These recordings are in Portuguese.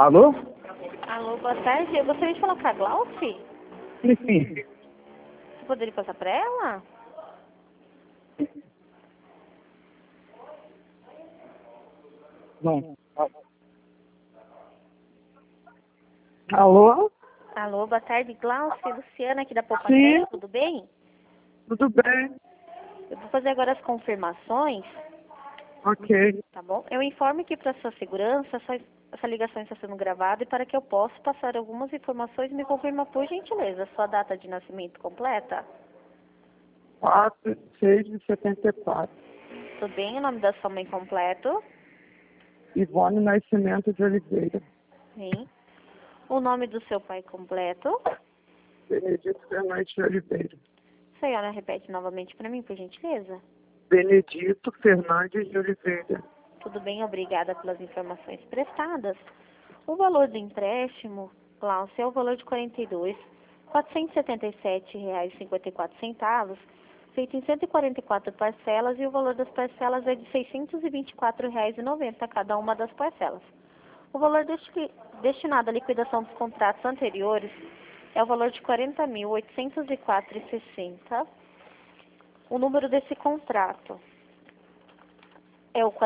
Alô? Alô, boa tarde. Eu gostaria de falar com a Glauci. Sim. Você poderia passar para ela? Não. Alô? Alô, boa tarde. Glauci, Luciana aqui da Poupa Sim. Crédito, tudo bem? Tudo bem? Eu vou fazer agora as confirmações, Ok. tá bom? Eu informo que para sua segurança, essa ligação está sendo gravada e para que eu possa passar algumas informações, me confirma por gentileza sua data de nascimento completa. 4/6/74. Tudo bem? O nome da sua mãe completo? Ivone Nascimento de Oliveira. Sim. O nome do seu pai completo? Benedito Fernandes de Oliveira. A senhora repete novamente para mim, por gentileza? Benedito Fernandes de Oliveira. Tudo bem, obrigada pelas informações prestadas. O valor do empréstimo, Glaucio, é o valor de R$ 42.477,54, feito em 144 parcelas, e o valor das parcelas é de R$ 624,90 cada uma das parcelas. O valor destinado à liquidação dos contratos anteriores é o valor de R$ 40.804,60. O número desse contrato é o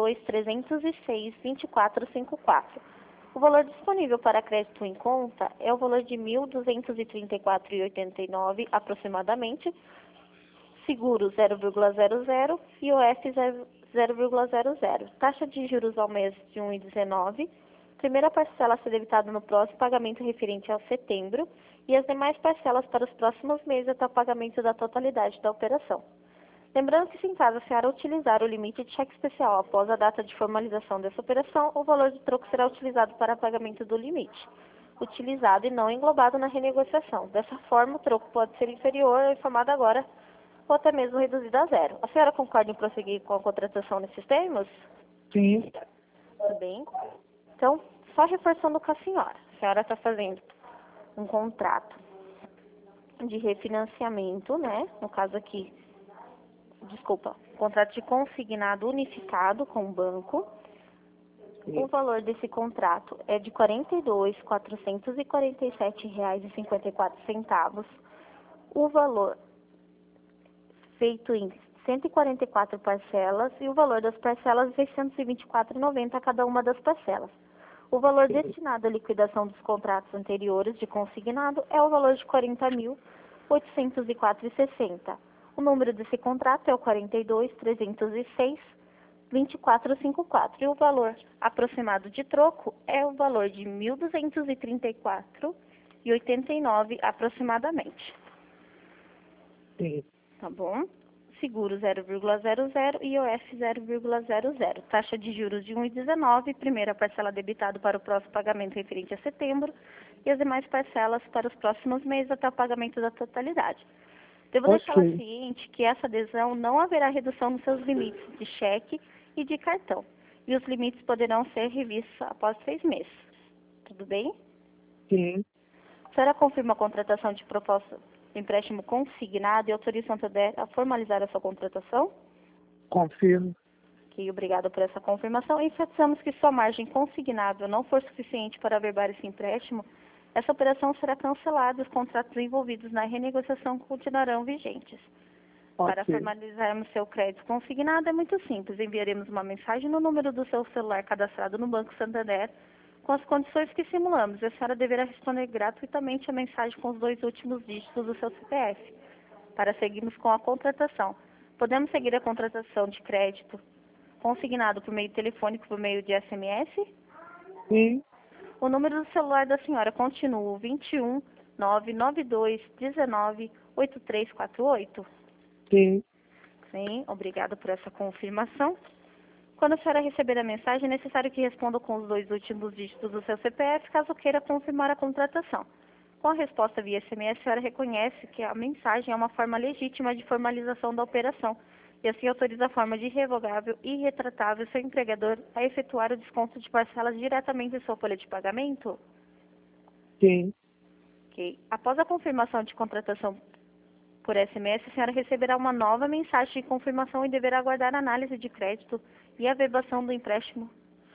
42.306.2454. O valor disponível para crédito em conta é o valor de R$ 1.234,89 aproximadamente, seguro 0,00 e OF 0,00. Taxa de juros ao mês de 1,19. Primeira parcela a ser debitada no próximo pagamento referente ao setembro e as demais parcelas para os próximos meses até o pagamento da totalidade da operação. Lembrando que, se em caso a senhora utilizar o limite de cheque especial após a data de formalização dessa operação, o valor de troco será utilizado para pagamento do limite utilizado e não englobado na renegociação. Dessa forma, o troco pode ser inferior ao informado agora ou até mesmo reduzido a zero. A senhora concorda em prosseguir com a contratação nesses termos? Sim. Tudo bem. Então, só reforçando com a senhora está fazendo um contrato de refinanciamento, né? No caso aqui, contrato de consignado unificado com o banco. O valor desse contrato é de R$ 42.447,54. O valor feito em 144 parcelas e o valor das parcelas R$ 624,90 cada uma das parcelas. O valor destinado à liquidação dos contratos anteriores de consignado é o valor de R$ 40.804,60. O número desse contrato é o 42.306.2454 e o valor aproximado de troco é o valor de R$ 1.234,89 aproximadamente. Sim. Tá bom? Seguro 0,00 e IOF 0,00. Taxa de juros de 1,19, primeira parcela debitada para o próximo pagamento referente a setembro e as demais parcelas para os próximos meses até o pagamento da totalidade. Devo deixá-la ciente que essa adesão não haverá redução nos seus limites de cheque e de cartão, e os limites poderão ser revistos após 6 meses. Tudo bem? Sim. A senhora confirma a contratação de proposta de empréstimo consignado e autoriza o Santander a formalizar a sua contratação? Confirmo. Ok, obrigada por essa confirmação. Enfatizamos que se sua margem consignável não for suficiente para averbar esse empréstimo, essa operação será cancelada e os contratos envolvidos na renegociação continuarão vigentes. Para formalizarmos seu crédito consignado é muito simples. Enviaremos uma mensagem no número do seu celular cadastrado no Banco Santander com as condições que simulamos. A senhora deverá responder gratuitamente a mensagem com os 2 últimos dígitos do seu CPF. Para seguirmos com a contratação, podemos seguir a contratação de crédito consignado por meio telefônico, por meio de SMS? Sim. O número do celular da senhora continua o 21 992 19 8348? Sim. Sim, obrigada por essa confirmação. Quando a senhora receber a mensagem, é necessário que responda com os 2 últimos dígitos do seu CPF, caso queira confirmar a contratação. Com a resposta via SMS, a senhora reconhece que a mensagem é uma forma legítima de formalização da operação e assim autoriza a forma de irrevogável e irretratável seu empregador a efetuar o desconto de parcelas diretamente em sua folha de pagamento? Sim. Ok. Após a confirmação de contratação por SMS, a senhora receberá uma nova mensagem de confirmação e deverá aguardar a análise de crédito e a averbação do empréstimo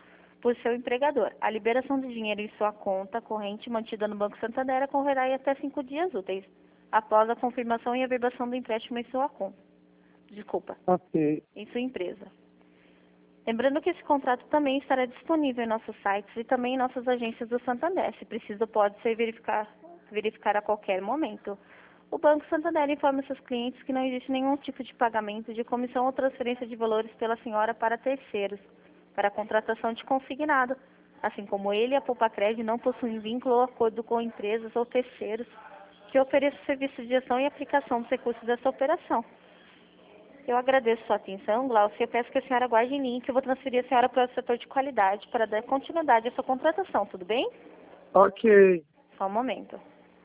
por seu empregador. A liberação de dinheiro em sua conta corrente mantida no Banco Santander ocorrerá em até 5 dias úteis, após a confirmação e averbação do empréstimo em sua conta. Ok. Em sua empresa. Lembrando que esse contrato também estará disponível em nossos sites e também em nossas agências do Santander. Se preciso, pode ser verificar a qualquer momento. O Banco Santander informa seus clientes que não existe nenhum tipo de pagamento de comissão ou transferência de valores pela senhora para terceiros, para a contratação de consignado, assim como ele e a Poupacred não possuem vínculo ou acordo com empresas ou terceiros que ofereçam serviço de gestão e aplicação dos recursos dessa operação. Eu agradeço sua atenção, Glaucia. Eu peço que a senhora guarde em linha, que eu vou transferir a senhora para o setor de qualidade para dar continuidade à sua contratação, tudo bem? Ok. Só um momento.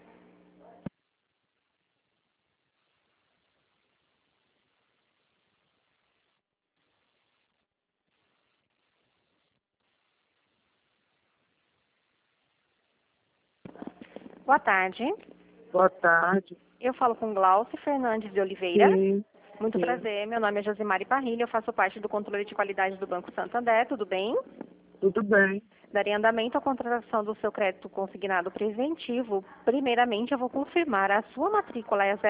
Boa tarde. Boa tarde. Eu falo com Glaucia Fernandes de Oliveira. Sim. Muito Sim. prazer, meu nome é Josimari Parrilha, eu faço parte do controle de qualidade do Banco Santander, tudo bem? Tudo bem. Darei andamento à contratação do seu crédito consignado preventivo. Primeiramente, eu vou confirmar, a sua matrícula é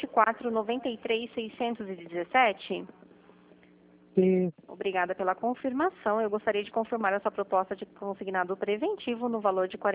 024-93-617? Sim. Obrigada pela confirmação. Eu gostaria de confirmar a sua proposta de consignado preventivo no valor de R$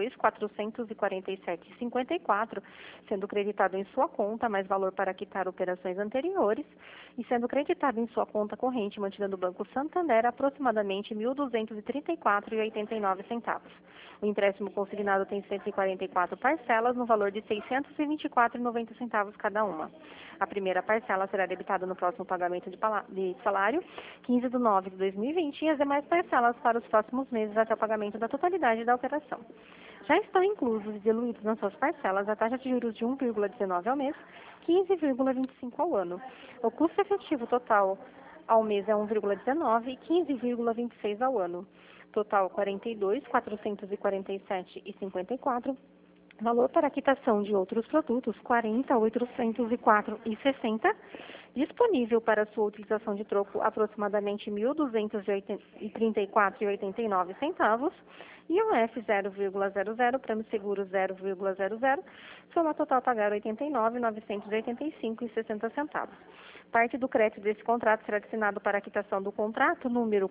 42.447,54, sendo creditado em sua conta, mais valor para quitar operações anteriores, e sendo creditado em sua conta corrente mantida no Banco Santander aproximadamente R$ 1.234,89. O empréstimo consignado tem 144 parcelas no valor de R$ 624,90 cada uma. A primeira parcela será debitada no próximo pagamento de salário, 15/9/2020, e as demais parcelas para os próximos meses até o pagamento da totalidade da operação. Já estão inclusos e diluídos nas suas parcelas a taxa de juros de 1,19 ao mês, 15,25 ao ano. O custo efetivo total ao mês é 1,19 e 15,26 ao ano. Total 42.447,54. Valor para quitação de outros produtos, R$ 40.804,60. Disponível para sua utilização de troco, aproximadamente R$ 1.234,89. IOF 0,00, prêmio seguro 0,00. Soma total a pagar R$ 89.985,60. Parte do crédito desse contrato será destinado para a quitação do contrato número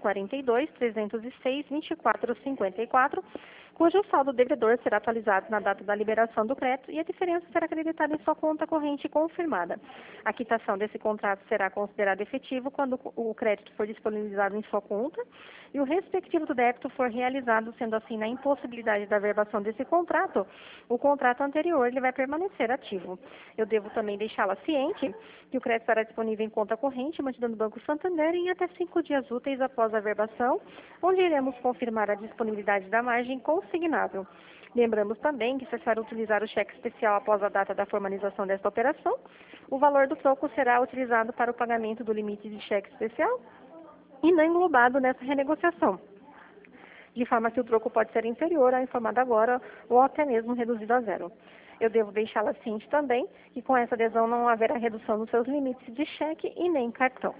42.306.2454, cujo saldo devedor será atualizado na data da liberação do crédito e a diferença será acreditada em sua conta corrente confirmada. A quitação desse contrato será considerada efetivo quando o crédito for disponibilizado em sua conta e o respectivo do débito for realizado, sendo assim, na impossibilidade da averbação desse contrato, o contrato anterior ele vai permanecer ativo. Eu devo também deixá-la ciente que o crédito estará disponível em conta corrente mantida no Banco Santander em até 5 dias úteis após a averbação, onde iremos confirmar a disponibilidade da margem consignável. Lembramos também que, se a senhora utilizar o cheque especial após a data da formalização desta operação, o valor do troco será utilizado para o pagamento do limite de cheque especial e não englobado nessa renegociação, de forma que o troco pode ser inferior ao informado agora ou até mesmo reduzido a zero. Eu devo deixá-la ciente também que com essa adesão não haverá redução nos seus limites de cheque e nem cartão.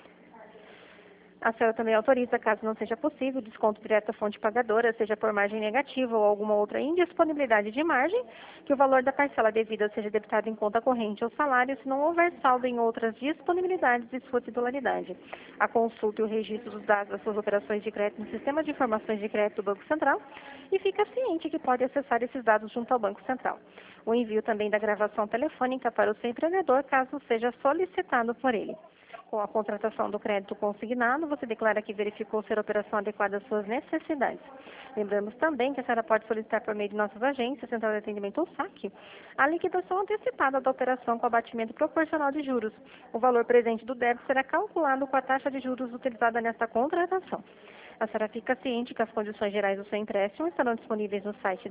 A senhora também autoriza, caso não seja possível, desconto direto à fonte pagadora, seja por margem negativa ou alguma outra indisponibilidade de margem, que o valor da parcela devida seja debitado em conta corrente ou salário, se não houver saldo em outras disponibilidades de sua titularidade. A consulta e o registro dos dados das suas operações de crédito no Sistema de Informações de Crédito do Banco Central e fica ciente que pode acessar esses dados junto ao Banco Central. O envio também da gravação telefônica para o seu empreendedor, caso seja solicitado por ele. Com a contratação do crédito consignado, você declara que verificou ser a operação adequada às suas necessidades. Lembramos também que a senhora pode solicitar por meio de nossas agências, Central de Atendimento ou SAC, a liquidação antecipada da operação com abatimento proporcional de juros. O valor presente do débito será calculado com a taxa de juros utilizada nesta contratação. A senhora fica ciente que as condições gerais do seu empréstimo estarão disponíveis no site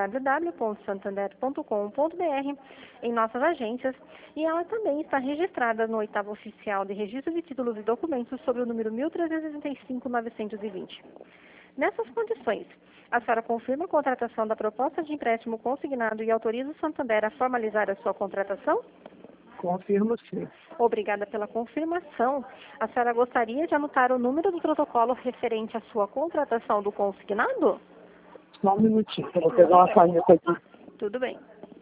www.santander.com.br, em nossas agências, e ela também está registrada no 8º Oficial de Registro de Títulos e Documentos sobre o número 1365-920. Nessas condições, a senhora confirma a contratação da proposta de empréstimo consignado e autoriza o Santander a formalizar a sua contratação? Confirmo sim. Obrigada pela confirmação. A senhora gostaria de anotar o número do protocolo referente à sua contratação do consignado? Só um minutinho, que eu vou pegar uma caneta aqui. Tudo bem.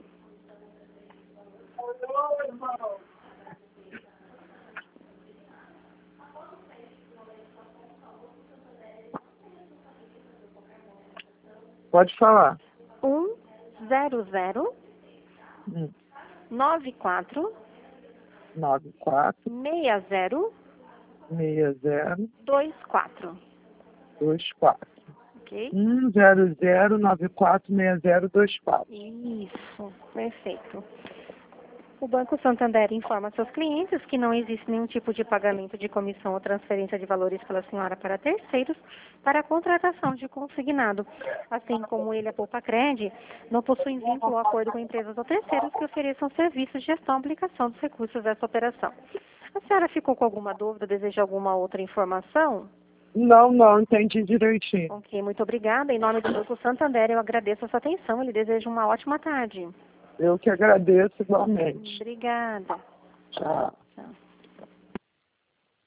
Pode falar. 100 94 94 60 60 24. 24. Ok? 100946024. Isso, perfeito. O Banco Santander informa seus clientes que não existe nenhum tipo de pagamento de comissão ou transferência de valores pela senhora para terceiros para a contratação de consignado, assim como ele, a Poupacred, não possuem vínculo ou acordo com empresas ou terceiros que ofereçam serviços de gestão e aplicação dos recursos dessa operação. A senhora ficou com alguma dúvida, deseja alguma outra informação? Não, entendi direitinho. Ok, muito obrigada. Em nome do Banco Santander, eu agradeço a sua atenção e lhe desejo uma ótima tarde. Eu que agradeço igualmente. Obrigada. Tchau.